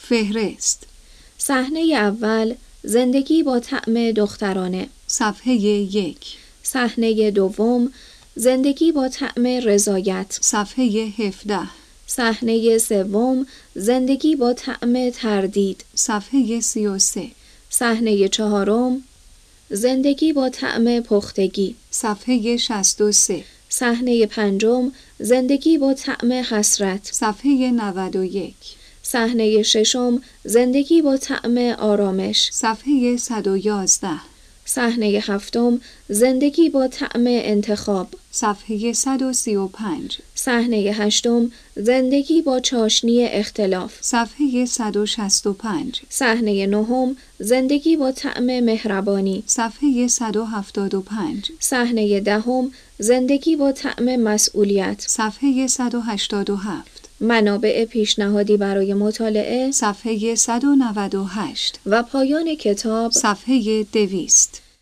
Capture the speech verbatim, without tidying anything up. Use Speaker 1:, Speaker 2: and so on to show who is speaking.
Speaker 1: فهرست.
Speaker 2: صحنه اول، زندگی با طعم دخترانه.
Speaker 1: صفحه یک.
Speaker 2: صحنه دوم، زندگی با طعم رضایت.
Speaker 1: صفحه هفده.
Speaker 2: صحنه سوم، زندگی با طعم تردید.
Speaker 1: صفحه سی و سه.
Speaker 2: صحنه چهارم، زندگی با طعم پختگی.
Speaker 1: صفحه شصت و سه.
Speaker 2: صحنه پنجم، زندگی با طعم حسرت.
Speaker 1: صفحه نود و یک.
Speaker 2: صحنه ششم، زندگی با طعم آرامش.
Speaker 1: صفحه صد و یازده.
Speaker 2: صحنه هفتم، زندگی با طعم انتخاب.
Speaker 1: صفحه صد و سی و پنج.
Speaker 2: صحنه هشتم، زندگی با چاشنی اختلاف.
Speaker 1: صفحه صد و شصت و پنج.
Speaker 2: صحنه نهم، زندگی با طعم مهربانی.
Speaker 1: صفحه صد و هفتاد و پنج.
Speaker 2: صحنه دهم، زندگی با طعم مسئولیت.
Speaker 1: صفحه صد و هشتاد و هفت.
Speaker 2: منابع پیشنهادی برای مطالعه.
Speaker 1: صفحه صد و نود و هشت.
Speaker 2: و پایان کتاب.
Speaker 1: صفحه دویست.